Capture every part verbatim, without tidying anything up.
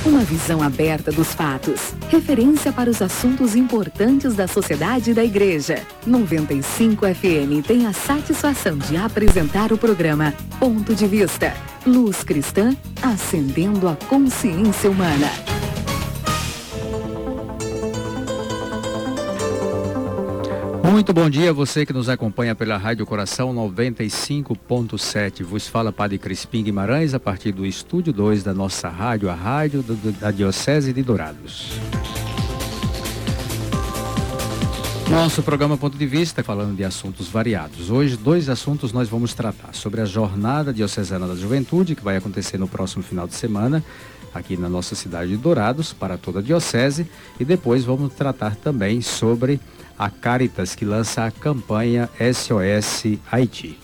Uma visão aberta dos fatos. Referência para os assuntos importantes da sociedade e da igreja. noventa e cinco F M tem a satisfação de apresentar o programa Ponto de Vista. Luz cristã, acendendo a consciência humana. Muito bom dia a você que nos acompanha pela Rádio Coração noventa e cinco ponto sete. Vos fala Padre Crispim Guimarães a partir do Estúdio dois da nossa rádio, a rádio do, do, da Diocese de Dourados. Nosso programa Ponto de Vista falando de assuntos variados. Hoje, dois assuntos nós vamos tratar. Sobre a Jornada Diocesana da Juventude, que vai acontecer no próximo final de semana, aqui na nossa cidade de Dourados, para toda a Diocese. E depois vamos tratar também sobre a Caritas, que lança a campanha S O S Haiti.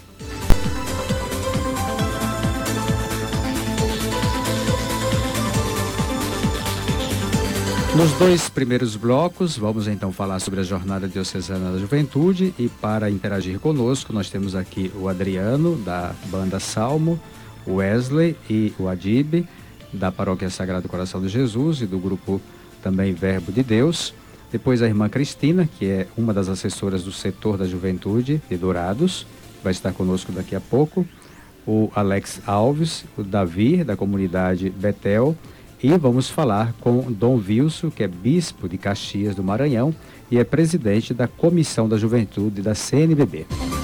Nos dois primeiros blocos, vamos então falar sobre a Jornada Diocesana da Juventude, e para interagir conosco, nós temos aqui o Adriano, da Banda Salmo, o Wesley e o Adib, da Paróquia Sagrado Coração de Jesus e do grupo também Verbo de Deus. Depois a irmã Cristina, que é uma das assessoras do setor da Juventude de Dourados, vai estar conosco daqui a pouco. O Alex Alves, o Davi, da comunidade Betel. E vamos falar com Dom Wilson, que é bispo de Caxias do Maranhão e é presidente da Comissão da Juventude da C N B B.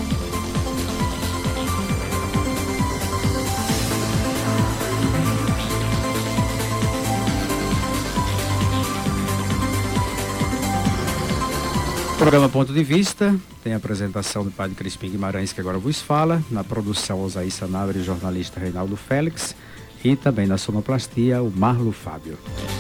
Programa Ponto de Vista, tem a apresentação do Padre Crispim Guimarães, que agora vos fala, na produção Osaí Sanabria e jornalista Reinaldo Félix, e também na sonoplastia o Marlo Fábio.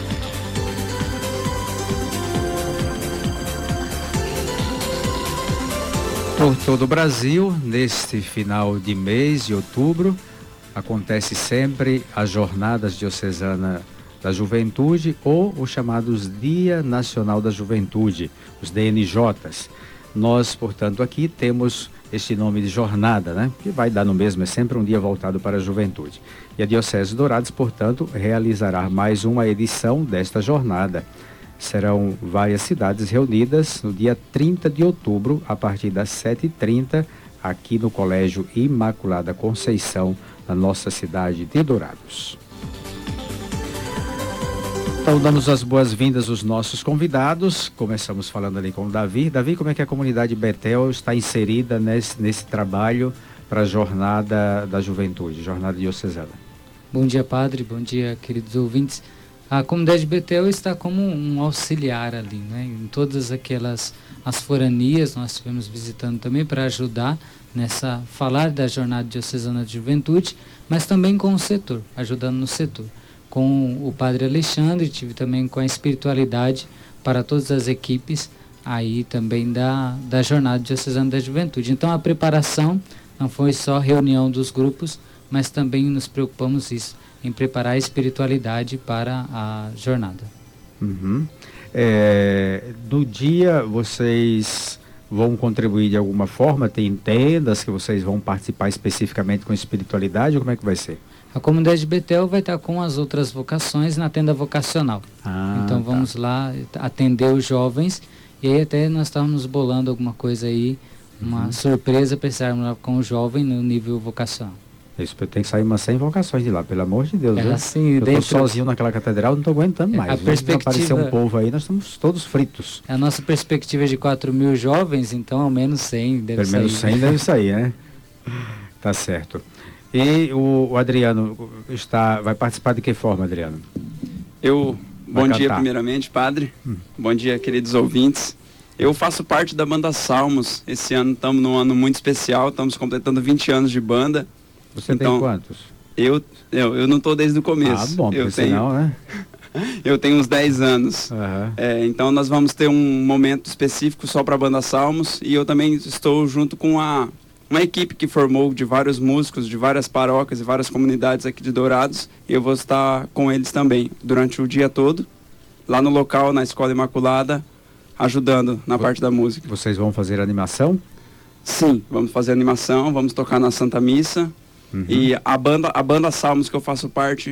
Por todo o Brasil, neste final de mês de outubro, acontece sempre as Jornadas Diocesanas da Juventude, ou os chamados Dia Nacional da Juventude, os D N Js. Nós, portanto, aqui temos este nome de jornada, né? Que vai dar no mesmo, é sempre um dia voltado para a juventude. E a Diocese de Dourados, portanto, realizará mais uma edição desta jornada. Serão várias cidades reunidas no dia trinta de outubro, a partir das sete e trinta, aqui no Colégio Imaculada Conceição, na nossa cidade de Dourados. Então, damos as boas-vindas aos nossos convidados. Começamos falando ali com o Davi. Davi, como é que a comunidade Betel está inserida nesse, nesse trabalho para a Jornada da Juventude, Jornada Diocesana? Bom dia, padre. Bom dia, queridos ouvintes. A comunidade Betel está como um auxiliar ali, né? Em todas aquelas as foranias, nós estivemos visitando também para ajudar nessa, falar da Jornada Diocesana de Juventude, mas também com o setor, ajudando no setor. Com o Padre Alexandre, tive também com a espiritualidade para todas as equipes aí também da, da Jornada Diocesana da Juventude. Então a preparação não foi só reunião dos grupos, mas também nos preocupamos isso, em preparar a espiritualidade para a jornada. Uhum. É, no dia vocês vão contribuir de alguma forma? Tem tendas que vocês vão participar especificamente com espiritualidade, ou como é que vai ser? A comunidade de Betel vai estar com as outras vocações na tenda vocacional. Ah, então tá. vamos lá atender os jovens, e aí até nós estávamos bolando alguma coisa aí, uma uhum. surpresa para estarmos lá com o jovem no nível vocacional. Isso, tem que sair umas cem vocações de lá, pelo amor de Deus. É assim, eu dentro... estou sozinho naquela catedral, não estou aguentando mais. A perspectiva... aparecer um povo aí, nós estamos todos fritos. A nossa perspectiva é de quatro mil jovens, então ao menos cem deve pelo sair. Pelo menos cem deve sair, né? Tá certo. E o, o Adriano está, vai participar de que forma, Adriano? Eu, bom dia primeiramente, padre. Hum. Bom dia, queridos ouvintes. Eu faço parte da Banda Salmos. Esse ano estamos num ano muito especial, estamos completando vinte anos de banda. Você então, tem quantos? Eu, eu, eu não estou desde o começo. Ah, bom, eu porque tenho, senão, né? Eu tenho uns dez anos. Uhum. É, então nós vamos ter um momento específico só para a Banda Salmos, e eu também estou junto com a, uma equipe que formou de vários músicos, de várias paróquias e várias comunidades aqui de Dourados, e eu vou estar com eles também durante o dia todo, lá no local, na Escola Imaculada, ajudando na parte da música. Vocês vão fazer animação? Sim, vamos fazer animação, vamos tocar na Santa Missa. Uhum. E a banda, a banda Salmos que eu faço parte,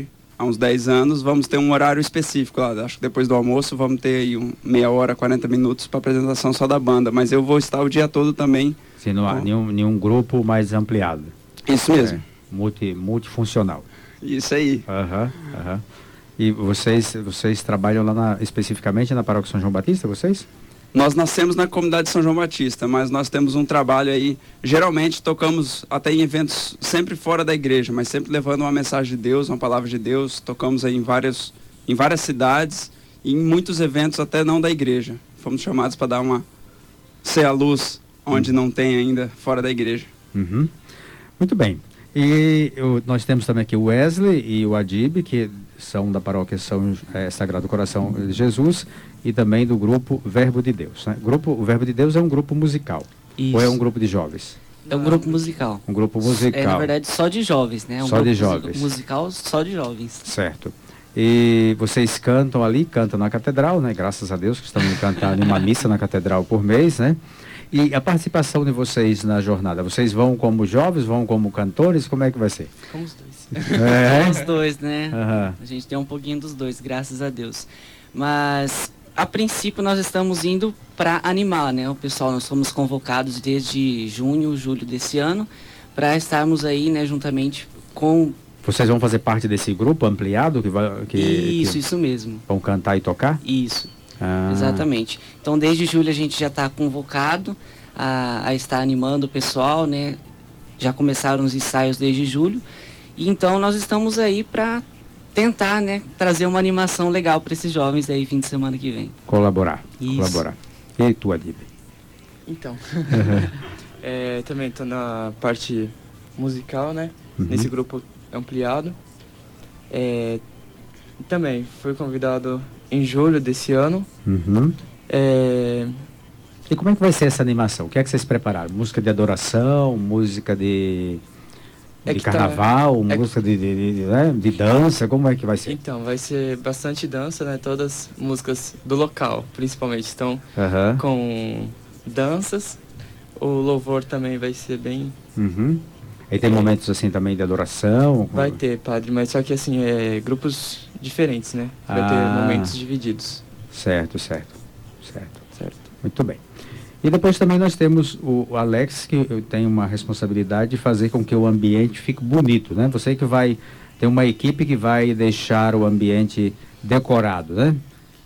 há uns dez anos, vamos ter um horário específico lá. Acho que depois do almoço vamos ter aí um, meia hora, quarenta minutos para apresentação só da banda. Mas eu vou estar o dia todo também. Se não há nenhum, nenhum grupo mais ampliado. Isso mesmo. É, multi, multifuncional. Isso aí. Aham, uhum, aham. Uhum. E vocês, vocês trabalham lá na, especificamente na Paróquia São João Batista, vocês? Nós nascemos na comunidade de São João Batista, mas nós temos um trabalho aí, geralmente tocamos até em eventos sempre fora da igreja, mas sempre levando uma mensagem de Deus, uma palavra de Deus. Tocamos aí em várias, em várias cidades e em muitos eventos até não da igreja. Fomos chamados para dar uma, ser a luz onde não tem ainda fora da igreja. Uhum. Muito bem. E eu, nós temos também aqui o Wesley e o Adib, que são da paróquia São é, Sagrado Coração de Jesus e também do grupo Verbo de Deus, né? Grupo, o Verbo de Deus é um grupo musical. Isso. Ou é um grupo de jovens? É um grupo musical. Um grupo musical. É, na verdade, só de jovens, né? É um só grupo de jovens. Musical só de jovens. Certo. E vocês cantam ali, cantam na catedral, né? Graças a Deus que estão cantando uma missa na catedral por mês, né? E a participação de vocês na jornada, vocês vão como jovens, vão como cantores, como é que vai ser? Como os dois. É? Os dois, né? Uhum. A gente tem um pouquinho dos dois, graças a Deus. Mas, a princípio, nós estamos indo para animar, né? O pessoal, nós fomos convocados desde junho, julho desse ano, para estarmos aí, né, juntamente com... Vocês vão fazer parte desse grupo ampliado que vai... Que, isso, que isso mesmo. Vão cantar e tocar? Isso. Ah. Exatamente. Então, desde julho a gente já está convocado a, a estar animando o pessoal, né? Já começaram os ensaios desde julho. E então nós estamos aí para tentar, né, trazer uma animação legal para esses jovens aí fim de semana que vem. Colaborar. Isso. Colaborar. E tu, Adib? Então, é, também estou na parte musical, né? Uhum. Nesse grupo ampliado. É, também fui convidado em julho desse ano. Uhum. É... E como é que vai ser essa animação? O que é que vocês prepararam? Música de adoração, música de, é de tá... carnaval, é música que... de, de, de, né? de dança? Como é que vai ser? Então, vai ser bastante dança, né? Todas músicas do local, principalmente, estão uhum. com danças. O louvor também vai ser bem... Uhum. E tem momentos assim também de adoração? Vai ter, padre, mas só que assim, é grupos diferentes, né? Vai ah. ter momentos divididos. Certo, certo, certo. Certo. Muito bem. E depois também nós temos o, o Alex, que tem uma responsabilidade de fazer com que o ambiente fique bonito, né? Você que vai, tem uma equipe que vai deixar o ambiente decorado, né?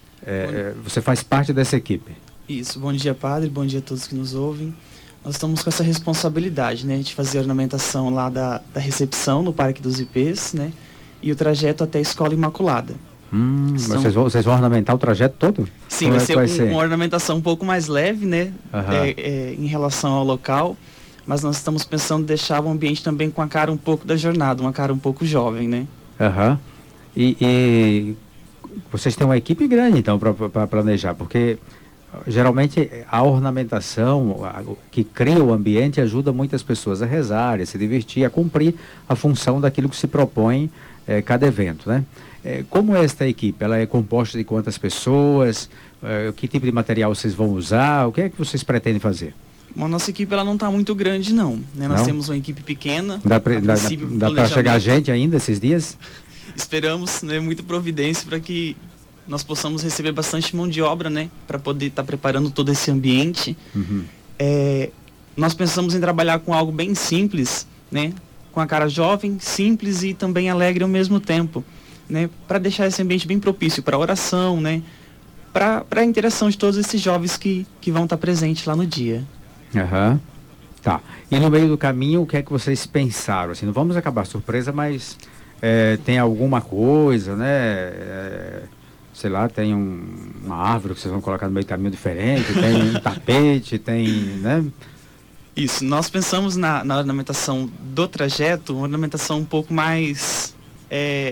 É, você faz parte dessa equipe. Isso, bom dia, padre, bom dia a todos que nos ouvem. Nós estamos com essa responsabilidade, né, de fazer a ornamentação lá da, da recepção no Parque dos Ipês, né, e o trajeto até a Escola Imaculada. Hum, São... vocês, vão, vocês vão ornamentar o trajeto todo? Sim, Como vai, é ser, vai um, ser uma ornamentação um pouco mais leve, né, uhum. é, é, em relação ao local, mas nós estamos pensando em deixar o ambiente também com a cara um pouco da jornada, uma cara um pouco jovem, né. Uhum. E, e vocês têm uma equipe grande, então, para planejar, porque... Geralmente a ornamentação a, que cria o ambiente ajuda muitas pessoas a rezar, a se divertir, a cumprir a função daquilo que se propõe eh, cada evento, né? Eh, como é esta equipe? Ela é composta de quantas pessoas? Eh, que tipo de material vocês vão usar? O que é que vocês pretendem fazer? Bom, a nossa equipe ela não está muito grande não, né? Nós não? temos uma equipe pequena. Dá para chegar gente ainda esses dias? Esperamos, né, muita providência para que nós possamos receber bastante mão de obra, né, para poder estar tá preparando todo esse ambiente. Uhum. É, nós pensamos em trabalhar com algo bem simples, né, com a cara jovem, simples e também alegre ao mesmo tempo, né, para deixar esse ambiente bem propício para oração, né, para a interação de todos esses jovens que, que vão estar tá presentes lá no dia. Uhum. Tá. E no meio do caminho, o que é que vocês pensaram? Assim, não vamos acabar surpresa, mas é, tem alguma coisa, né? É, sei lá, tem um, uma árvore que vocês vão colocar no meio do caminho diferente, tem um tapete, tem, né? Isso, nós pensamos na, na ornamentação do trajeto, uma ornamentação um pouco mais é,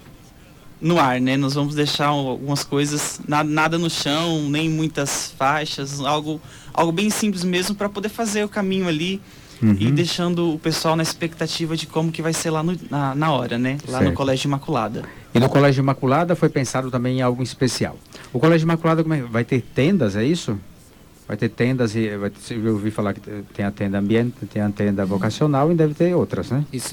no ar, né? Nós vamos deixar algumas coisas, nada, nada no chão, nem muitas faixas, algo, algo bem simples mesmo para poder fazer o caminho ali. Uhum. E deixando o pessoal na expectativa de como que vai ser lá no, na, na hora, né? Lá certo. No Colégio Imaculada. E no Colégio Imaculada foi pensado também em algo especial. O Colégio Imaculada como é? Vai ter tendas, é isso? Vai ter tendas e vai ter, eu ouvi falar que tem a tenda ambiente, tem a tenda vocacional e deve ter outras, né? Isso.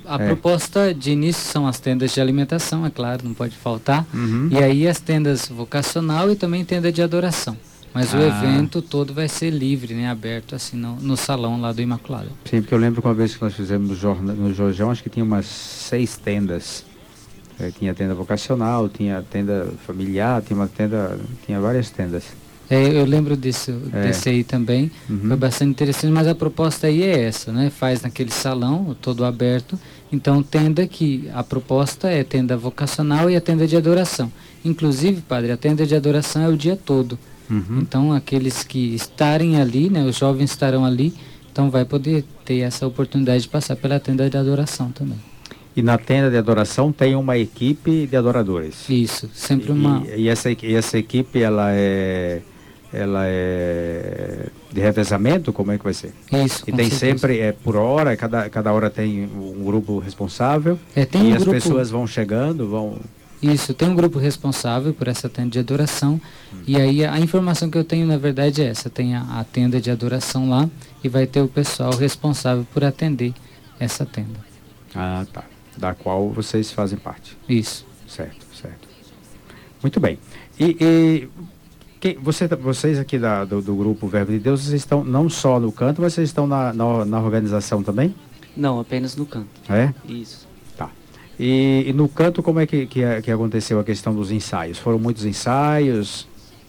a É. proposta de início são as tendas de alimentação, é claro, não pode faltar. Uhum. E aí as tendas vocacional e também tenda de adoração. Mas o Ah. evento todo vai ser livre, né, aberto assim no, no salão lá do Imaculado. Sim, porque eu lembro que uma vez que nós fizemos no, jorna, no Jorjão, acho que tinha umas seis tendas. É, tinha tenda vocacional, tinha tenda familiar, tinha uma tenda, tinha várias tendas. É, eu lembro disso, É. desse aí também, Uhum. foi bastante interessante, mas a proposta aí é essa, né? Faz naquele salão, todo aberto, então tenda que, a proposta é tenda vocacional e a tenda de adoração. Inclusive, padre, a tenda de adoração é o dia todo. Uhum. Então, aqueles que estarem ali, né, os jovens estarão ali, então vai poder ter essa oportunidade de passar pela tenda de adoração também. E na tenda de adoração tem uma equipe de adoradores. Isso, sempre E- uma... E, essa, e essa equipe, ela é, ela é de revezamento? Como é que vai ser? Isso, E com tem certeza. sempre, é por hora, cada, cada hora tem um grupo responsável. É, tem e um as grupo... pessoas vão chegando, vão... Isso, tem um grupo responsável por essa tenda de adoração, e aí a informação que eu tenho na verdade é essa, tem a, a tenda de adoração lá, e vai ter o pessoal responsável por atender essa tenda. Ah, tá. Da qual vocês fazem parte. Isso. Certo, certo. Muito bem. E, e quem, você, vocês aqui da, do, do grupo Verbo de Deus, vocês estão não só no canto, mas vocês estão na, na, na organização também? Não, apenas no canto. É? Isso. Tá. E, e no canto, como é que, que, que aconteceu a questão dos ensaios? Foram muitos ensaios?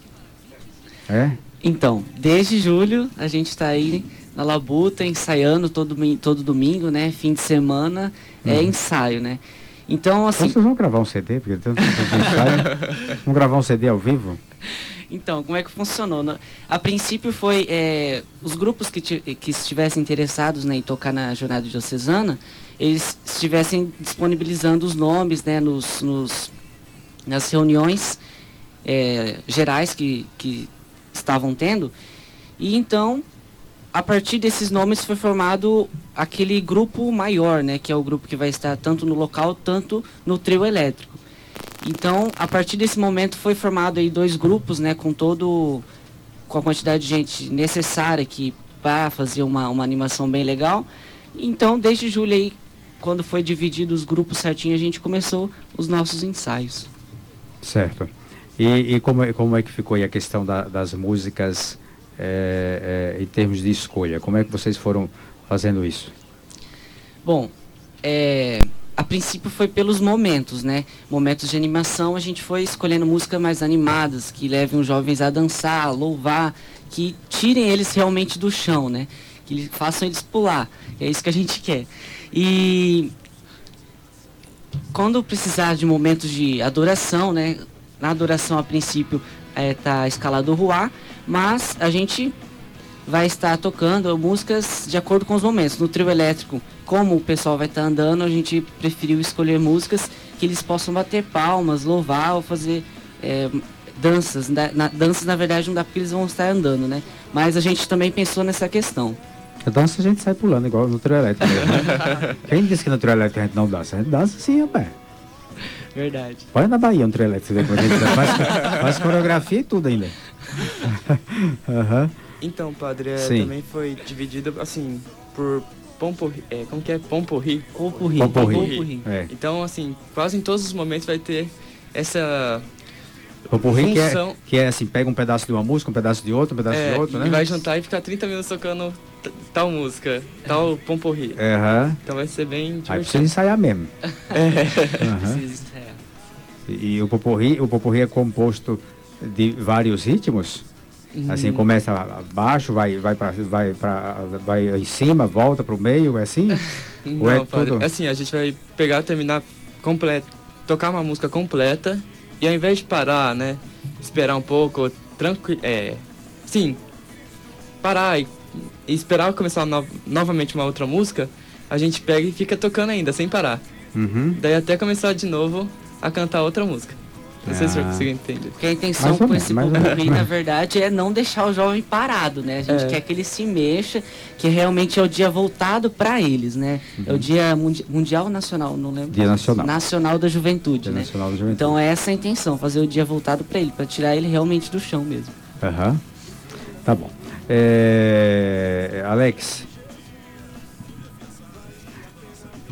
É? Então, desde julho a gente está aí na Labuta ensaiando todo, mi- todo domingo, né? Fim de semana é Uhum. ensaio, né? Então, Então assim, vocês vão gravar um C D? Porque tanto tanto ensaio. Vão gravar um C D ao vivo? então, como é que funcionou? Na- A princípio foi é, os grupos que, ti- que estivessem interessados, né, em tocar na jornada diocesana, eles estivessem disponibilizando os nomes, né, nos, nos- nas reuniões é, gerais que, que estavam tendo. E então, a partir desses nomes foi formado aquele grupo maior, né, que é o grupo que vai estar tanto no local, tanto no trio elétrico. Então, a partir desse momento foi formado aí dois grupos, né, com todo com a quantidade de gente necessária aqui para fazer uma, uma animação bem legal. Então, desde julho aí, quando foi dividido os grupos certinho, a gente começou os nossos ensaios. Certo. E, e como, é, como é que ficou aí a questão da, das músicas é, é, em termos de escolha? Como é que vocês foram fazendo isso? Bom, é, a princípio foi pelos momentos, né? Momentos de animação, a gente foi escolhendo músicas mais animadas, que levem os jovens a dançar, a louvar, que tirem eles realmente do chão, né? Que eles, façam eles pular. É isso que a gente quer. E quando precisar de momentos de adoração, né? Na adoração, a princípio, está escalado o ruá, mas a gente vai estar tocando músicas de acordo com os momentos. No trio elétrico, como o pessoal vai estar andando, a gente preferiu escolher músicas que eles possam bater palmas, louvar ou fazer é, danças. Na, na, danças, na verdade, não dá porque eles vão estar andando, né? Mas a gente também pensou nessa questão. A dança a gente sai pulando, igual no trio elétrico mesmo, né? Quem disse que no trio elétrico a gente não dança? A gente dança sim, rapaz. Verdade. Olha na Bahia um trio elétrico, você vê como a gente faz, faz coreografia e tudo ainda. Aham. Então, padre, é, Sim. também foi dividido, assim, por pomporri, é, como que é? Pomporri. Pomporri. Pomporri. Pomporri. É. Então, assim, quase em todos os momentos vai ter essa Popurrí que é, função. que é assim, pega um pedaço de uma música, um pedaço de outra, um pedaço É, de outro, né? e vai juntar e ficar trinta minutos tocando t- tal música, tal pomporri. Aham. Então vai ser bem Aí precisa divertido. ensaiar mesmo. Aham. Precisa ensaiar. E, e o popurrí, o popurrí é composto de vários ritmos? Assim, Hum. começa abaixo, vai, vai, pra, vai, pra, vai em cima, volta pro meio, é assim? Ou é Não, padre, tudo? assim, a gente vai pegar, terminar completo, tocar uma música completa e ao invés de parar, né, esperar um pouco, tranquilo, é, sim, parar e, e esperar começar no, novamente uma outra música, a gente pega e fica tocando ainda, sem parar. Uhum. Daí até começar de novo a cantar outra música. Não sei se eu Ah. consigo entender. Porque a intenção Mais ou com menos, esse mais ou popurrí, menos. na verdade, é não deixar o jovem parado, né? A gente É. quer que ele se mexa, que realmente é o dia voltado para eles, né? É o dia mundi mundial ou nacional, não lembro. Dia nacional. Nacional da Juventude, Dia né? Nacional da Juventude. Então é essa a intenção, fazer o dia voltado para ele, para tirar ele realmente do chão mesmo. Aham. Tá bom. É, Alex.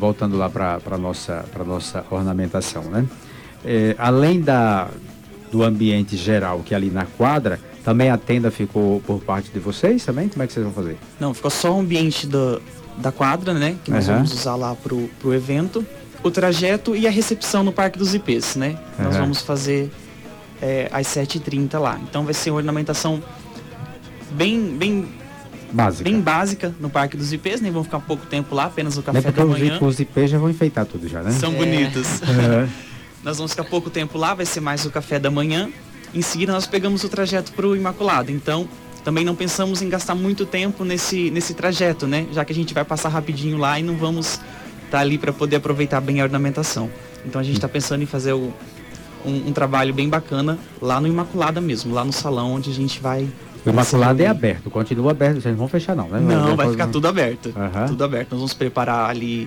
voltando lá para a nossa, para nossa ornamentação, né? É, além da, do ambiente geral, que é ali na quadra, também a tenda ficou por parte de vocês também? Como é que vocês vão fazer? Não, ficou só o ambiente do, da quadra, né? Que nós uhum. vamos usar lá pro, pro evento. O trajeto e a recepção no Parque dos Ipês, né? Uhum. Nós vamos fazer é, às sete e trinta lá. Então vai ser uma ornamentação bem... bem Básica. Bem básica no Parque dos Ipês, nem vão ficar pouco tempo lá, apenas o café é da manhã. Os ipês já vão enfeitar tudo já, né? São é. bonitos. Uhum. Nós vamos ficar pouco tempo lá, vai ser mais o café da manhã. Em seguida nós pegamos o trajeto para o Imaculado. Então, também não pensamos em gastar muito tempo nesse, nesse trajeto, né? Já que a gente vai passar rapidinho lá e não vamos estar tá ali para poder aproveitar bem a ornamentação. Então a gente está pensando em fazer o, um, um trabalho bem bacana lá no Imaculada mesmo, lá no salão onde a gente vai... O Imaculado é aberto, continua aberto, vocês não vão fechar não, né? Não, vai ficar tudo aberto, uhum. tudo aberto. Nós vamos preparar ali...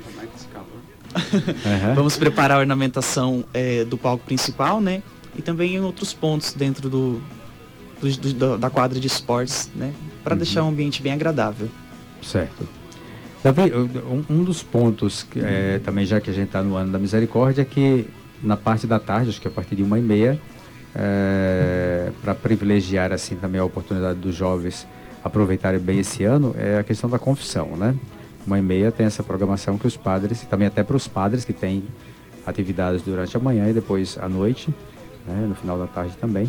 uhum. Vamos preparar a ornamentação é, do palco principal, né? E também em outros pontos dentro do, do, do da quadra de esportes, né? Para uhum. deixar o ambiente bem agradável. Certo. Davi, um, um dos pontos, que, é, também já que a gente está no ano da misericórdia, é que na parte da tarde, acho que a partir de uma e meia, É, para privilegiar assim também a oportunidade dos jovens aproveitarem bem esse ano, é a questão da confissão, né? Uma e meia tem essa programação que os padres, e também até para os padres que têm atividades durante a manhã e depois à noite, né? No final da tarde também.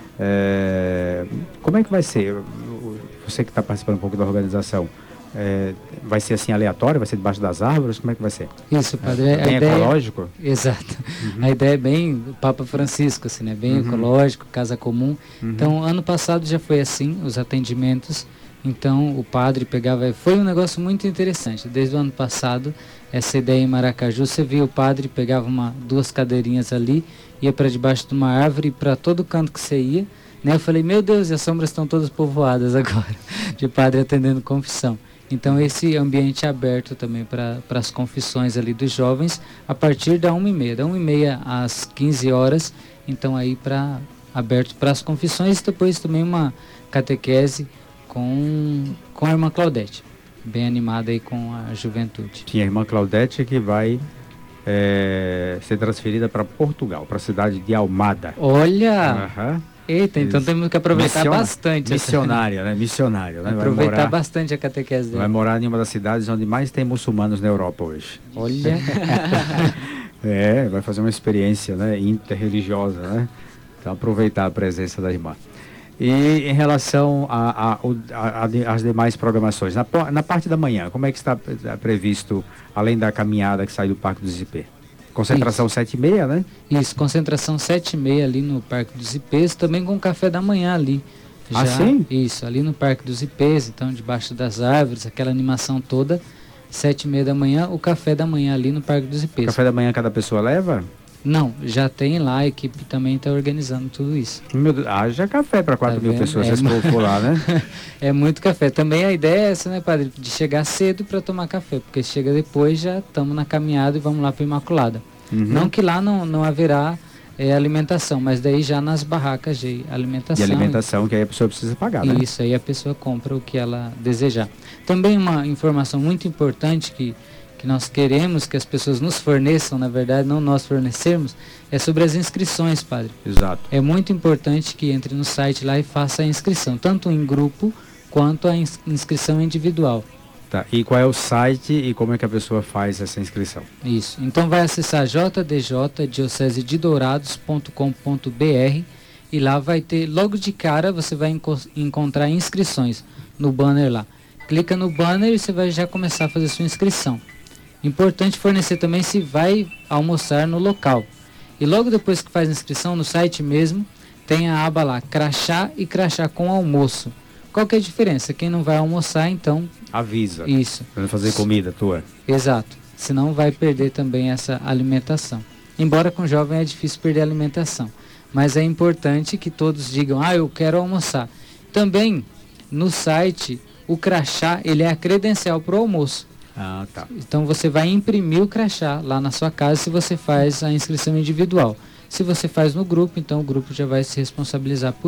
É, como é que vai ser? Você que está participando um pouco da organização, É, vai ser assim aleatório? Vai ser debaixo das árvores? Como é que vai ser? Isso, padre. É, bem a ideia, ecológico? Exato. Uhum. A ideia é bem Papa Francisco, assim, né? Bem uhum. ecológico, casa comum. Uhum. Então, ano passado já foi assim, os atendimentos. Então, o padre pegava... Foi um negócio muito interessante. Desde o ano passado, essa ideia em Maracaju, você viu o padre pegava uma, duas cadeirinhas ali, ia para debaixo de uma árvore, para todo canto que você ia. Né? Eu falei, meu Deus, e as sombras estão todas povoadas agora, de padre atendendo confissão. Então esse ambiente é aberto também para as confissões ali dos jovens a partir da uma e meia, da uma e meia às quinze horas, então aí para aberto para as confissões, e depois também uma catequese com, com a irmã Claudete, bem animada aí com a juventude. Tinha a irmã Claudete que vai é, ser transferida para Portugal, para a cidade de Almada. Olha! Uhum. Eita, então temos que aproveitar Missiona, bastante. Missionária, né? Missionária, né? Aproveitar vai morar, bastante a catequese dele. Vai morar em uma das cidades onde mais tem muçulmanos na Europa hoje. Olha! É, vai fazer uma experiência, né? Interreligiosa, né? Então aproveitar a presença da irmã. E em relação às demais programações, na, na parte da manhã, como é que está previsto, além da caminhada que sai do Parque dos Ipês? Concentração sete e meia, né? Isso, concentração sete e meia ali no Parque dos Ipês, também com café da manhã ali. Já, ah, sim? Isso, ali no Parque dos Ipês, então debaixo das árvores, aquela animação toda, sete e meia da manhã, o café da manhã ali no Parque dos Ipês. Café da manhã cada pessoa leva? Não, já tem lá, a equipe também está organizando tudo isso. Meu Deus, haja café para quatro mil pessoas, é, se for lá, né? É muito café. Também a ideia é essa, né, padre? De chegar cedo para tomar café, porque se chega depois, já estamos na caminhada e vamos lá para Imaculada. Uhum. Não que lá não, não haverá é, alimentação, mas daí já nas barracas de alimentação. De alimentação, e, que aí a pessoa precisa pagar, né? Isso, aí a pessoa compra o que ela desejar. Também uma informação muito importante que, que nós queremos que as pessoas nos forneçam, na verdade, não nós fornecermos, é sobre as inscrições, padre. Exato. É muito importante que entre no site lá e faça a inscrição, tanto em grupo quanto a ins- inscrição individual. Tá. E qual é o site e como é que a pessoa faz essa inscrição? Isso. Então vai acessar j d j diocese de dourados ponto com ponto b r e lá vai ter, logo de cara, você vai enco- encontrar inscrições no banner lá. Clica no banner e você vai já começar a fazer sua inscrição. Importante fornecer também se vai almoçar no local. E logo depois que faz a inscrição, no site mesmo, tem a aba lá, crachá e crachá com almoço. Qual que é a diferença? Quem não vai almoçar, então... Avisa. Isso. Para fazer comida tua. Exato. Senão vai perder também essa alimentação. Embora com jovem é difícil perder a alimentação. Mas é importante que todos digam, ah, eu quero almoçar. Também, no site, o crachá, ele é a credencial para o almoço. Ah, tá. Então você vai imprimir o crachá lá na sua casa se você faz a inscrição individual. Se você faz no grupo, então o grupo já vai se responsabilizar por isso.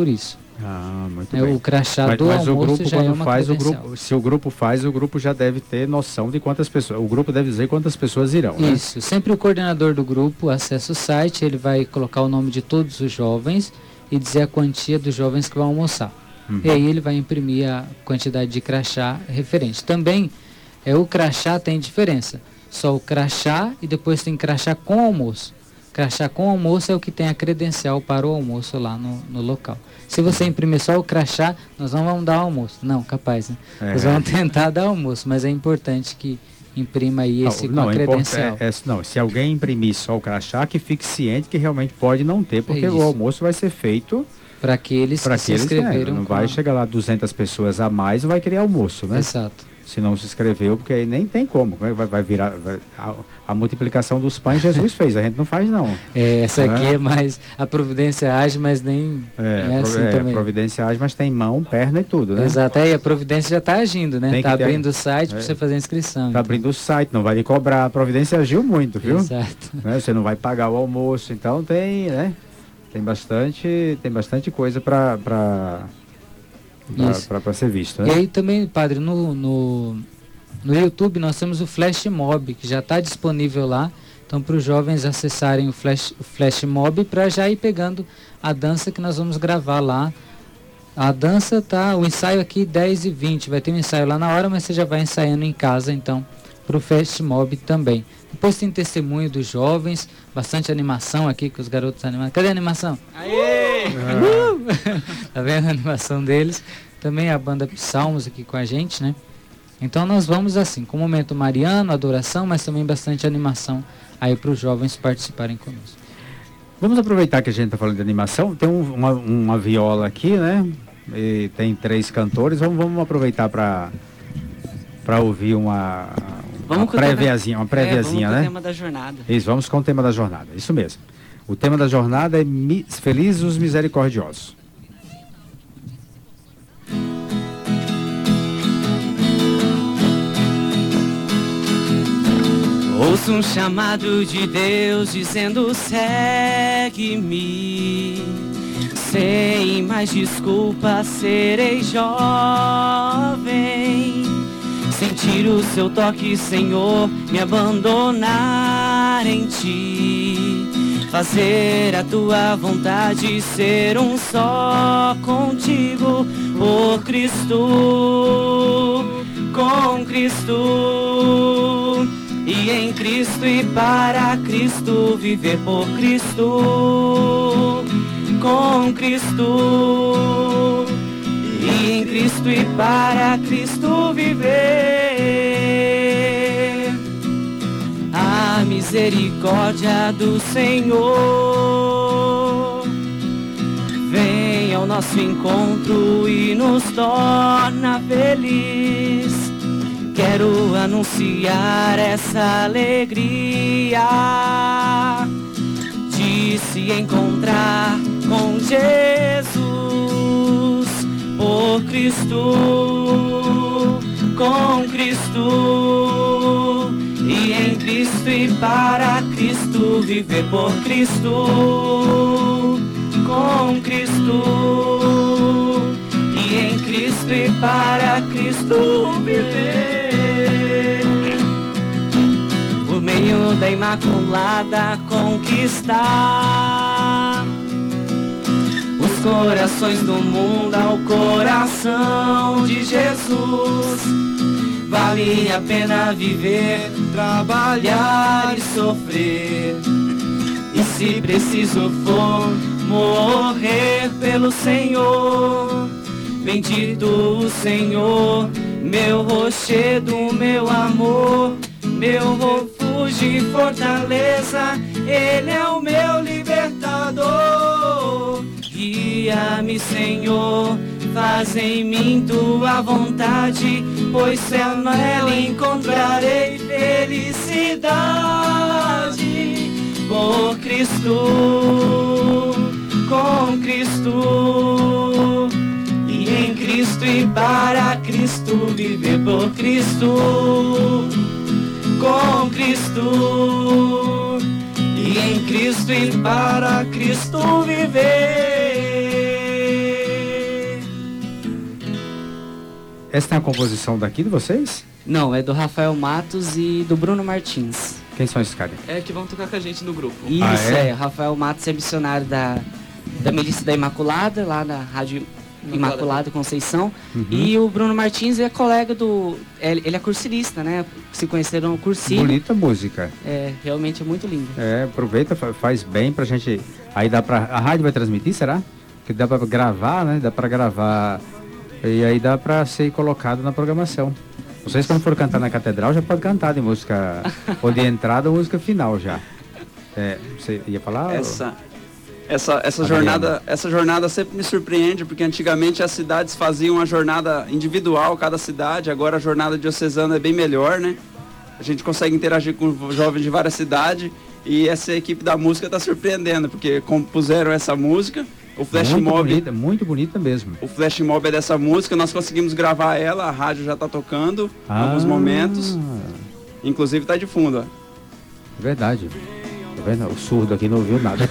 Ah, muito é, bem. O crachá mas, do mas almoço o grupo, já quando é uma faz o credencial. grupo, se o grupo faz, o grupo já deve ter noção de quantas pessoas. O grupo deve dizer quantas pessoas irão. Isso. Né? Sempre o coordenador do grupo acessa o site, ele vai colocar o nome de todos os jovens e dizer a quantia dos jovens que vão almoçar. Uhum. E aí ele vai imprimir a quantidade de crachá referente. Também é o crachá tem diferença. Só o crachá e depois tem crachá com almoço. Crachá com almoço é o que tem a credencial para o almoço lá no, no local. Se você imprimir só o crachá, nós não vamos dar almoço. Não, capaz, né? É. Nós vamos tentar dar almoço, mas é importante que imprima aí esse não, com a credencial. É, é, não, se alguém imprimir só o crachá, que fique ciente que realmente pode não ter, porque é o almoço vai ser feito para aqueles que se inscreveram. Né? Não vai a... chegar lá duzentas pessoas a mais e vai querer almoço, né? Exato. Se não se inscreveu, porque aí nem tem como. Vai, vai virar. Vai, a, a multiplicação dos pães Jesus fez, a gente não faz, não. É, essa aqui é, é mais. A providência age, mas nem. É, é assim é também. A providência age, mas tem mão, perna e tudo, né? Exato, aí a providência já está agindo, né? Está abrindo ter... o site é. para você fazer a inscrição. Está então. abrindo o site, não vai lhe cobrar. A providência agiu muito, viu? Exato. Né? Você não vai pagar o almoço, então tem, né? Tem bastante, tem bastante coisa para para ser visto, né? E aí também, padre, no, no, no YouTube nós temos o Flash Mob, que já está disponível lá. Então, para os jovens acessarem o Flash, o Flash Mob para já ir pegando a dança que nós vamos gravar lá. A dança tá, o ensaio aqui dez e vinte, vai ter um ensaio lá na hora, mas você já vai ensaiando em casa, então, para o Flash Mob também. Depois tem testemunho dos jovens, bastante animação aqui com os garotos animados. Cadê a animação? Aê! Uh! Tá vendo a animação deles? Também a banda Psalmos aqui com a gente, né? Então nós vamos assim, com o momento mariano, adoração, mas também bastante animação aí para os jovens participarem conosco. Vamos aproveitar que a gente está falando de animação. Tem um, uma, uma viola aqui, né? E tem três cantores. Vamos, vamos aproveitar para para ouvir uma Uma préviazinha, uma préviazinha, é, vamos né? com o tema da jornada. Isso, vamos com o tema da jornada, isso mesmo. O tema da jornada é mi- Felizes os Misericordiosos. Ouço um chamado de Deus dizendo segue-me. Sem mais desculpa serei jovem. Sentir o seu toque, Senhor, me abandonar em ti. Fazer a tua vontade, ser um só contigo. Por Cristo, com Cristo. E em Cristo e para Cristo, viver por Cristo, com Cristo. E em Cristo e para Cristo viver. A misericórdia do Senhor vem ao nosso encontro e nos torna feliz. Quero anunciar essa alegria de se encontrar com Jesus. Por Cristo, com Cristo, e em Cristo e para Cristo, viver por Cristo, com Cristo, e em Cristo e para Cristo viver. Por meio da Imaculada conquistar os corações do mundo ao coração de Jesus. Vale a pena viver, trabalhar e sofrer. E se preciso for, morrer pelo Senhor. Bendito o Senhor, meu rochedo, meu amor, meu refúgio e fortaleza. Ele é o meu libertador. Guia-me, Senhor, faz em mim tua vontade, pois só nela encontrarei felicidade. Por Cristo, com Cristo, e em Cristo e para Cristo, viver por Cristo, com Cristo, e em Cristo e para Cristo viver. Essa é a composição daqui de vocês? Não, é do Rafael Matos e do Bruno Martins. Quem são esses caras? É que vão tocar com a gente no grupo. Isso, Ah, é? é? Rafael Matos é missionário da, da Milícia da Imaculada, lá na Rádio Imaculada, Imaculada Conceição. Uhum. E o Bruno Martins é colega do... Ele ele é cursirista, né? Se conheceram no cursinho. Bonita música. É, realmente é muito lindo. É, aproveita, fa- faz bem pra gente. Aí dá pra. A rádio vai transmitir, será? Que dá pra gravar, né? Dá pra gravar. E aí dá pra ser colocado na programação. Vocês, quando for cantar na catedral, já pode cantar de música. Ou de entrada ou música final já. É, você ia falar? Essa, essa, essa, Adriana. jornada, essa jornada sempre me surpreende, porque antigamente as cidades faziam uma jornada individual, cada cidade, agora a jornada diocesana é bem melhor, né? A gente consegue interagir com jovens de várias cidades e essa equipe da música está surpreendendo, porque compuseram essa música, o Flash muito Mob... bonita, muito bonita mesmo. O flash mob é dessa música, nós conseguimos gravar ela, a rádio já está tocando em alguns momentos, inclusive está de fundo, ó. É verdade. Tá vendo? O surdo aqui não ouviu nada.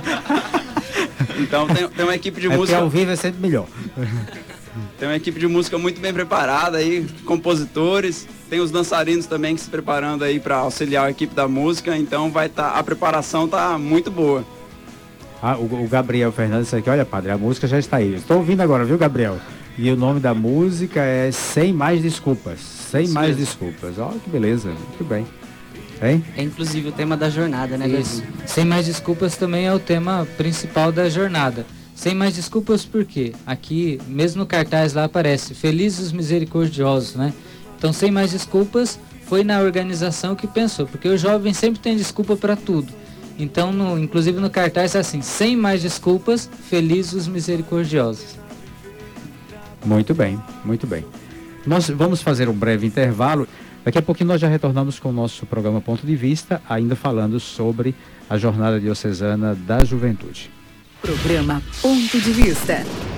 Então tem, tem uma equipe de É porque música, ao vivo é sempre melhor. tem uma equipe de música muito bem preparada aí, compositores, tem os dançarinos também que se preparando aí para auxiliar a equipe da música, então vai tá, a preparação tá muito boa. Ah, o, o Gabriel Fernandes disse aqui, olha padre, a música já está aí. Estou ouvindo agora, viu, Gabriel? E o nome da música é Sem Mais Desculpas. Sem Isso Mais mesmo. Desculpas. Olha que beleza, muito bem. Hein? É inclusive o tema da jornada, né, Isso. Davi? Sem mais desculpas também é o tema principal da jornada. Sem mais desculpas por quê? Aqui, mesmo no cartaz lá aparece Felizes os Misericordiosos, né? Então, sem mais desculpas foi na organização que pensou, porque o jovem sempre tem desculpa para tudo. Então, no, inclusive no cartaz é assim, sem mais desculpas, felizes os misericordiosos. Muito bem, muito bem. Nós vamos fazer um breve intervalo. Daqui a pouquinho nós já retornamos com o nosso programa Ponto de Vista, ainda falando sobre a Jornada Diocesana da Juventude. Programa Ponto de Vista.